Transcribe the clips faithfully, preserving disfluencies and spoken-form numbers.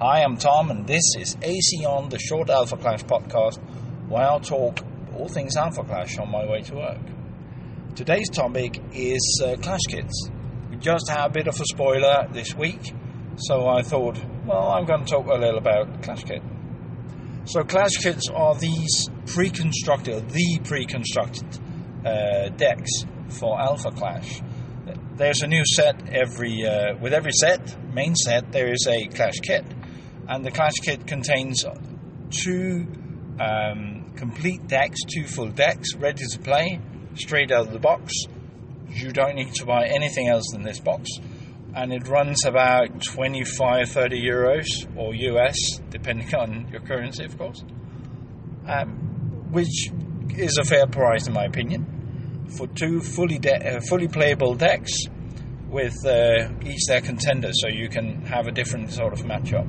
Hi, I'm Tom, and this is A C On, the short Alpha Clash podcast, where I'll talk all things Alpha Clash on my way to work. Today's topic is uh, Clash Kits. We just had a bit of a spoiler this week, so I thought, well, I'm going to talk a little about Clash Kit. So Clash Kits are these pre-constructed, the pre-constructed uh, decks for Alpha Clash. There's a new set every, uh, with every set, main set, there is a Clash Kit. And the Clash Kit contains two um, complete decks, two full decks, ready to play, straight out of the box. You don't need to buy anything else than this box. And it runs about twenty-five, thirty euros, or U S, depending on your currency, of course. Um, which is a fair price, in my opinion, for two fully de- uh, fully playable decks with uh, each their contender, so you can have a different sort of matchup.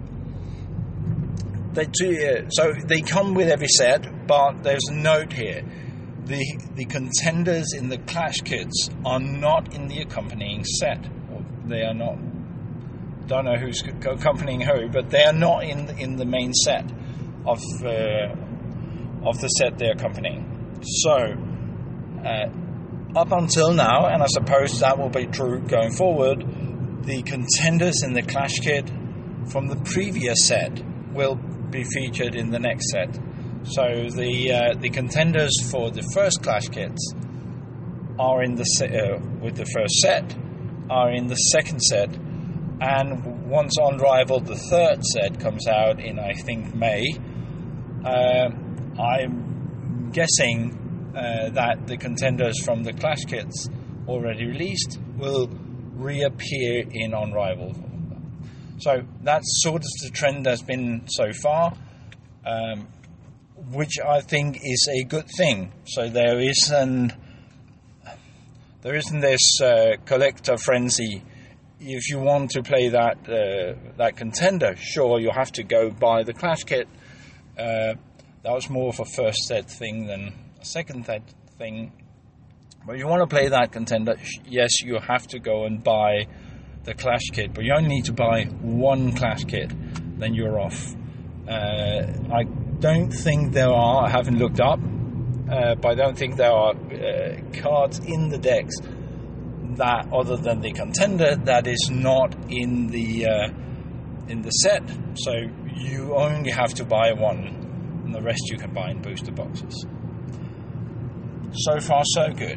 They do, uh, so they come with every set, but there's a note here. The the contenders in the Clash Kits are not in the accompanying set. Or they are not. Don't know who's accompanying who, but they are not in in the main set of uh, of the set they're accompanying. So. Uh, up until now, and I suppose that will be true going forward, the contenders in the Clash Kit from the previous set will be featured in the next set. So the uh, the contenders for the first Clash Kits are in the se- uh, with the first set are in the second set, and once Unrivaled, the third set comes out in I think May. Uh, I'm guessing. Uh, that the contenders from the Clash Kits already released will reappear in Unrivaled. So that's sort of the trend that's been so far, um, which I think is a good thing. So there is an there isn't this uh, collector frenzy. If you want to play that uh, that contender, sure, you have to go buy the Clash Kit. Uh, that was more of a first set thing than second that thing. But if you want to play that contender, yes, you have to go and buy the Clash Kit, but you only need to buy one Clash Kit, then you're off. uh, I don't think there are, I haven't looked up, uh, but I don't think there are uh, cards in the decks that, other than the contender, that is not in the uh, in the set. So you only have to buy one, and the rest you can buy in booster boxes. So far, so good.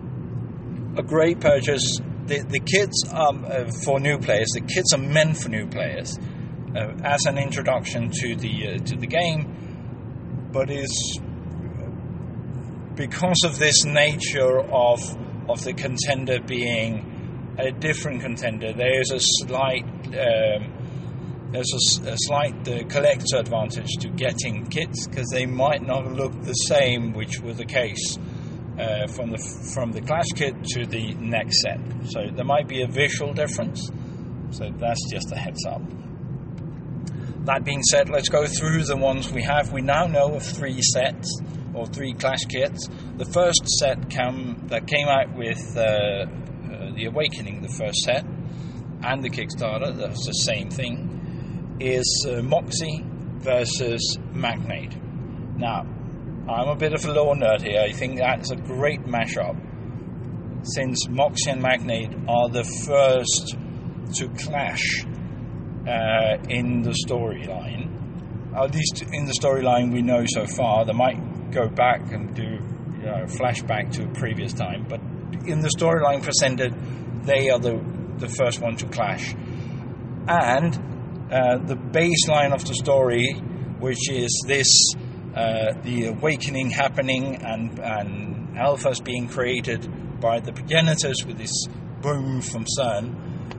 A great purchase. The the kits um, uh, for new players. The kits are meant for new players uh, as an introduction to the uh, to the game, but is because of this nature of of the contender being a different contender. There is a slight um, there's a, a slight uh, collector advantage to getting kits because they might not look the same, which was the case. Uh, from the from the Clash Kit to the next set, so there might be a visual difference. So that's just a heads up. That being said, let's go through the ones we have. We now know of three sets or three Clash Kits. The first set came that came out with uh, uh, the Awakening, the first set, and the Kickstarter. That's the same thing. Is uh, Moxie versus Magnate. Now, I'm a bit of a lore nerd here. I think that's a great mashup, since Moxie and Magnate are the first to clash uh, in the storyline. At least in the storyline we know so far. They might go back and do, you know, flashback to a previous time, but in the storyline presented, they are the the first one to clash. And uh, the baseline of the story, which is this. Uh, the awakening happening and, and alphas being created by the progenitors with this boom from CERN.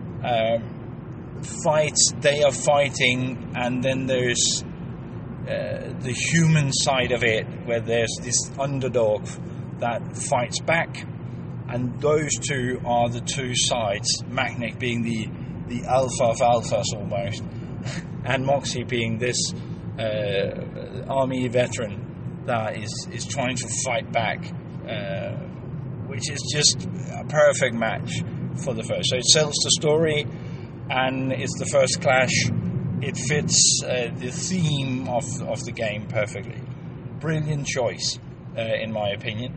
Uh, fights, they are fighting, and then there's uh, the human side of it, where there's this underdog that fights back, and those two are the two sides, Magnate being the, the alpha of alphas almost, and Moxie being this Uh, army veteran that is, is trying to fight back, uh, which is just a perfect match for the first. So it sells the story, and it's the first clash it fits uh, the theme of of the game perfectly. Brilliant choice, uh, in my opinion.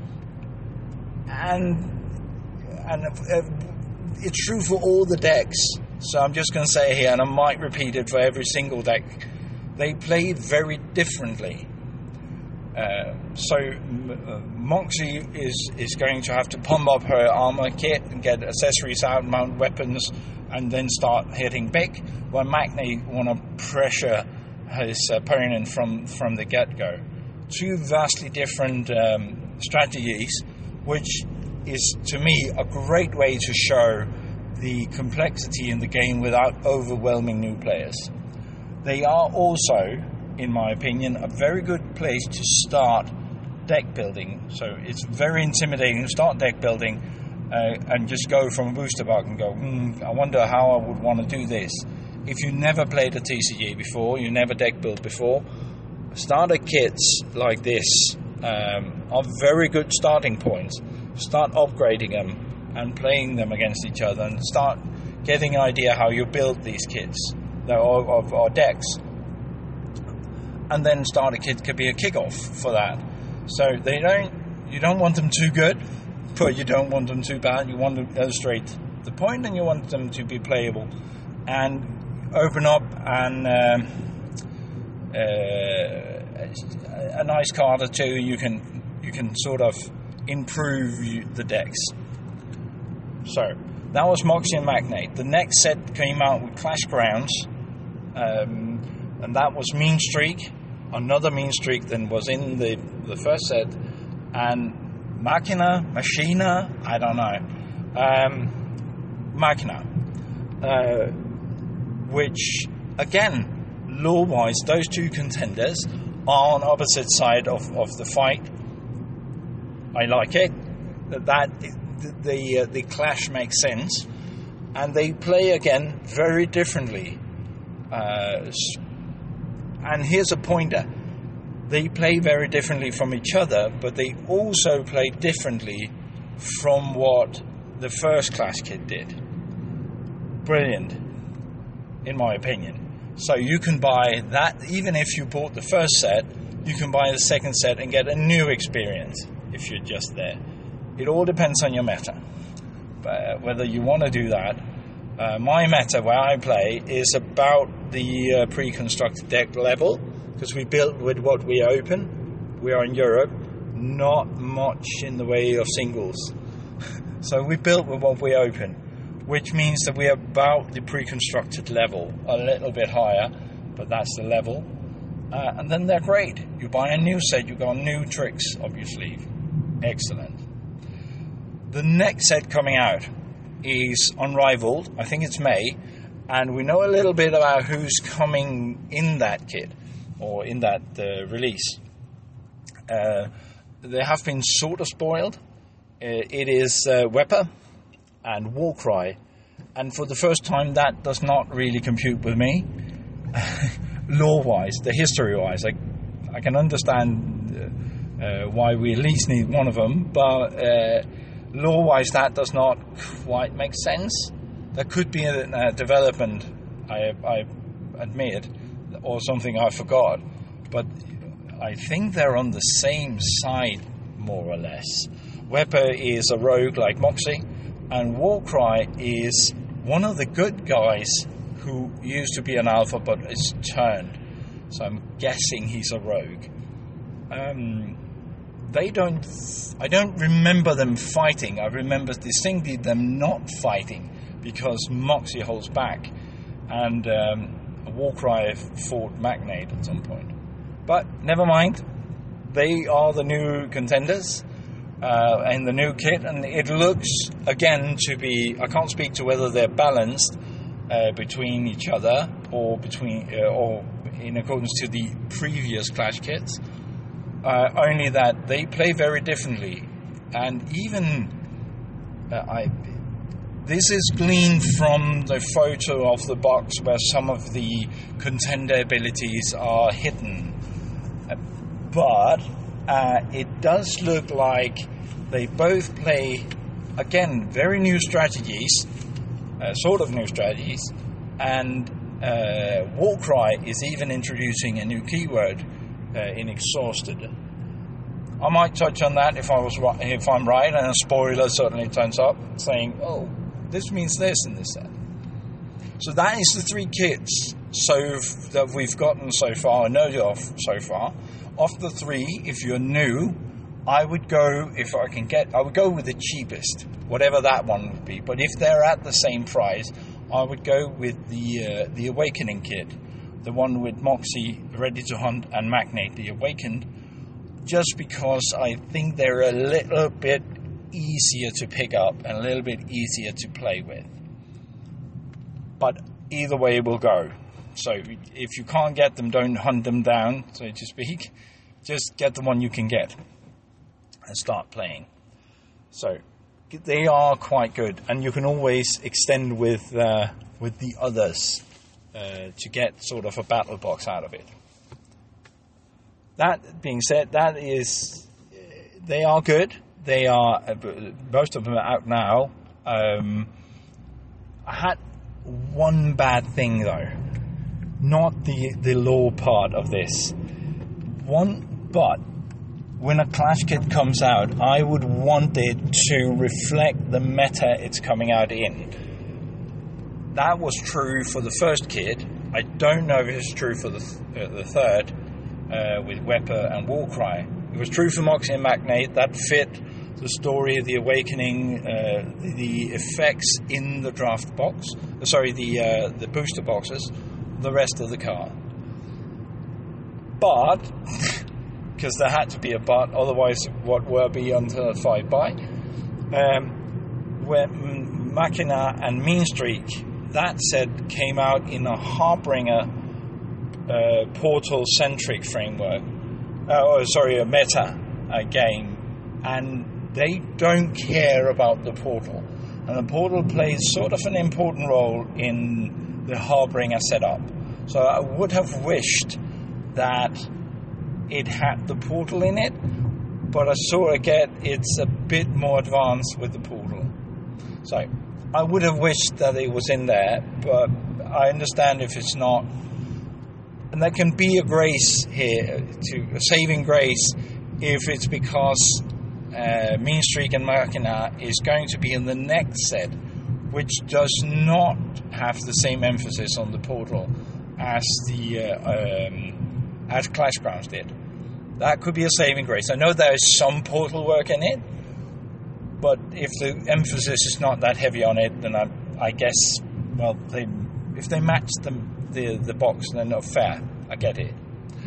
And and uh, it's true for all the decks. So I'm just going to say here, and I might repeat it for every single deck, they play very differently. Uh, so uh, Moxie is, is going to have to pump up her armor kit and get accessories out, mount weapons, and then start hitting big, while Magnate want to pressure his opponent from, from the get-go. Two vastly different um, strategies, which is, to me, a great way to show the complexity in the game without overwhelming new players. They are also, in my opinion, a very good place to start deck building. So it's very intimidating to start deck building uh, and just go from a booster box and go, hmm, I wonder how I would want to do this. If you never played a T C G before, you never deck built before, starter kits like this um, are very good starting points. Start upgrading them and playing them against each other, and start getting an idea how you build these kits or, or, or decks. And then starter kit could be a kickoff for that. So they don't, you don't want them too good, but you don't want them too bad. You want to illustrate the point, and you want them to be playable and open up and um, uh, a nice card or two. You can you can sort of improve you, the decks. So that was Moxie and Magnate. The next set came out with Clash Grounds, um, and that was Mean Streak, another Mean Streak than was in the, the first set, and Machina, Machina, I don't know, um, Machina, uh, which, again, lore-wise, those two contenders are on opposite side of, of the fight. I like it. That the uh, the clash makes sense, and they play again very differently. Uh, and here's a pointer: they play very differently from each other, but they also play differently from what the first Clash kit did. Brilliant, in my opinion. So you can buy that, even if you bought the first set, you can buy the second set and get a new experience if you're just there. It all depends on your meta, uh, whether you want to do that. Uh, my meta, where I play, is about the uh, pre-constructed deck level, because we built with what we open. We are in Europe, not much in the way of singles. So we built with what we open, which means that we are about the pre-constructed level, a little bit higher, but that's the level. Uh, and then they're great. You buy a new set, you got new tricks, obviously. Excellent. The next set coming out is Unrivaled. I think it's May, and we know a little bit about who's coming in that kit or in that uh, release. Uh, they have been sort of spoiled. Uh, it is uh, Wepa and Warcry, and for the first time, that does not really compute with me. Lore-wise, the history-wise, I I can understand uh, uh, why we at least need one of them, but. Uh, Law-wise, that does not quite make sense. There could be a, a development, I, I admit, or something I forgot. But I think they're on the same side, more or less. Wepa is a rogue like Moxie, and Warcry is one of the good guys who used to be an alpha but is turned. So I'm guessing he's a rogue. Um... They don't, I don't remember them fighting. I remember distinctly them not fighting because Moxie holds back and um, Warcry fought Magnate at some point. But never mind. They are the new contenders uh, in the new kit, and it looks, again, to be, I can't speak to whether they're balanced uh, between each other or between uh, or in accordance to the previous Clash kits. Uh, only that they play very differently, and even uh, I. This is gleaned from the photo of the box where some of the contender abilities are hidden, uh, but uh, it does look like they both play again very new strategies, uh, sort of new strategies, and uh, Warcry is even introducing a new keyword uh, in Exhausted. I might touch on that if I was if I'm right, and a spoiler certainly turns up saying, "Oh, this means this and this that." So that is the three kits so that we've gotten so far, know of so far. Of the three, if you're new, I would go, if I can get, I would go with the cheapest, whatever that one would be. But if they're at the same price, I would go with the uh, the Awakening kit, the one with Moxie, Ready to Hunt, and Magnate, the Awakened, just because I think they're a little bit easier to pick up and a little bit easier to play with. But either way will go. So if you can't get them, don't hunt them down, so to speak. Just get the one you can get and start playing. So they are quite good, and you can always extend with uh, with the others uh, to get sort of a battle box out of it. That being said, that is, they are good. They are, most of them are out now. Um, I had one bad thing though, not the the lore part of this. One, but when a Clash kit comes out, I would want it to reflect the meta it's coming out in. That was true for the first kit. I don't know if it's true for the th- uh, the third uh, with Weapon and Warcry. It was true for Moxie and Magnate. That fit the story of the Awakening, uh, the, the effects in the draft box, uh, sorry, the uh, the booster boxes, the rest of the card. But, because there had to be a but, otherwise what will be under five by, um, where Machina and Mean Streak, that set came out in a Harbinger uh, portal-centric framework, uh, oh, sorry, a meta uh, game, and they don't care about the portal. And the portal plays sort of an important role in the Harbinger setup. So I would have wished that it had the portal in it, but I sort of get it's a bit more advanced with the portal. So I would have wished that it was in there, but I understand if it's not. And there can be a grace here, to a saving grace, if it's because Uh, Mean Streak and Machina is going to be in the next set, which does not have the same emphasis on the portal as the uh, um, as Clash Grounds did. That could be a saving grace. I know there is some portal work in it, but if the emphasis is not that heavy on it, then I, I guess, well, they if they match the the, the box, then they're fair. I get it.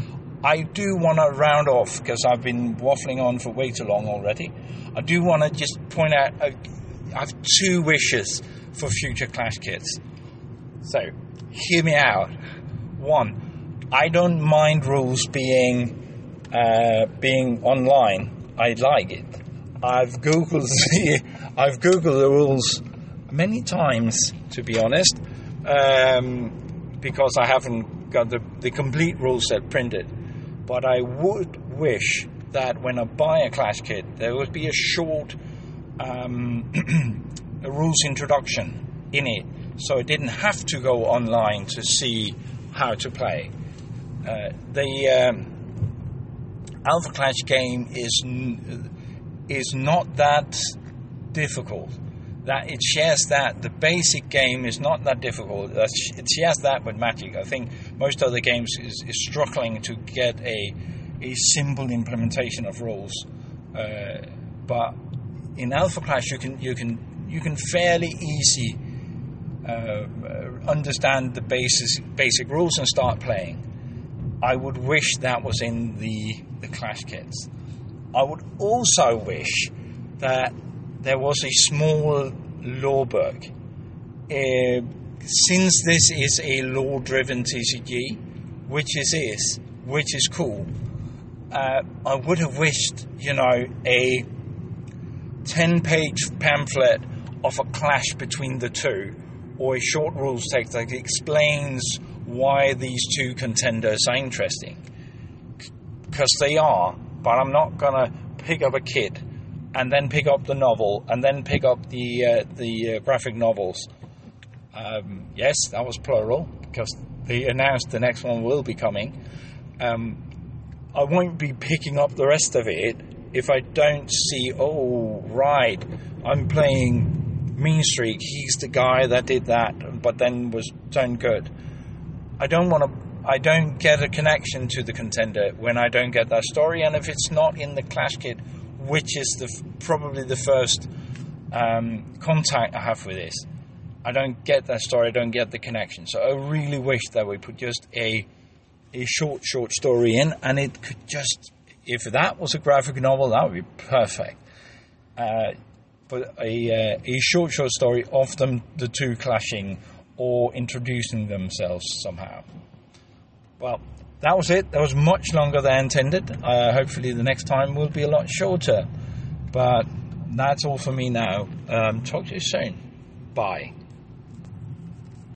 I do want to round off, because I've been waffling on for way too long already. I do want to just point out, uh, I have two wishes for future Clash kits. So, hear me out. One, I don't mind rules being uh, being online. I like it. I've googled the, I've googled the rules many times, to be honest, um, because I haven't got the, the complete rule set printed. But I would wish that when I buy a Clash kit, there would be a short um, a rules introduction in it, so I didn't have to go online to see how to play. Uh, the um, Alpha Clash game is n- is not that difficult. That it shares that the basic game is not that difficult. It shares that with Magic. I think most other games is, is struggling to get a a simple implementation of rules. Uh, but in Alpha Clash, you can you can you can fairly easy uh, understand the basis basic rules and start playing. I would wish that was in the the Clash kits. I would also wish that there was a small lore book. Uh, since this is a lore-driven T C G, which it is, which is cool, uh, I would have wished, you know, a ten-page pamphlet of a clash between the two, or a short rules text that explains why these two contenders are interesting. Because they are, but I'm not going to pick up a kit and then pick up the novel, and then pick up the uh, the uh, graphic novels. Um, yes, that was plural, because they announced the next one will be coming. Um, I won't be picking up the rest of it if I don't see, oh, right, I'm playing Mean Streak. He's the guy that did that, but then was turned good. I don't want to. I don't get a connection to the contender when I don't get that story, and if it's not in the Clash kit, which is the probably the first um, contact I have with this, I don't get that story. I don't get the connection. So I really wish that we put just a a short, short story in, and it could just, if that was a graphic novel, that would be perfect. Uh, but a uh, a short, short story of them, the two clashing or introducing themselves somehow. Well, that was it. That was much longer than intended. Uh, hopefully the next time will be a lot shorter. But that's all for me now. Um, talk to you soon. Bye.